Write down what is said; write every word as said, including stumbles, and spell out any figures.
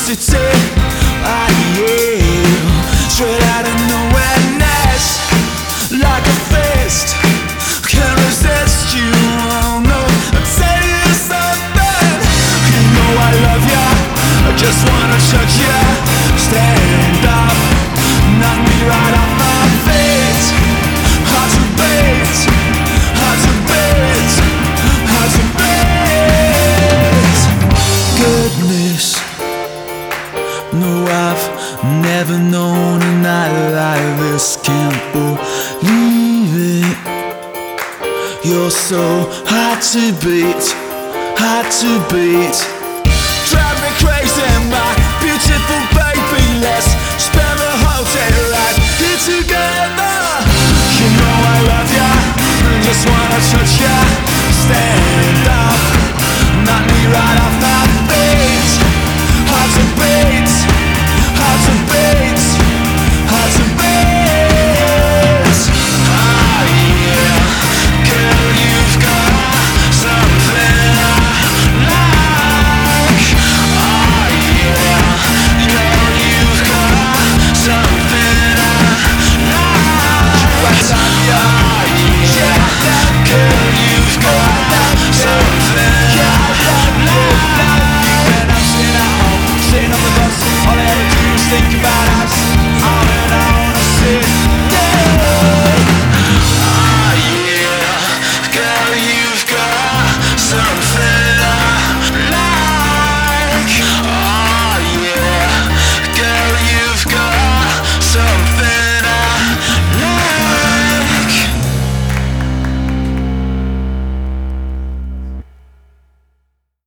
city. I am straight out of nowhereness, like a fist. Can't resist you. Oh no, I'll tell you something. You know I love ya. I just wanna touch ya. Stand up, knock me right off my feet. Hard to beat, hard to beat, hard to beat. Goodness, no, I've never known a night like this. Can't believe it. You're so hard to beat, hard to beat. Drive me crazy, my beautiful baby. Let's spend the whole day right here together. You know I love ya, I just wanna touch ya. Stand up, knock me right off my feet. Hard to beat, hard to beat, hard to beat. Ah yeah, girl, you've got something I like. Ah yeah, girl, you've got something I like. I love ya, yeah, girl, you've got something I like. When I'm sitting at home, sitting on the bus, all I ever do is think about us.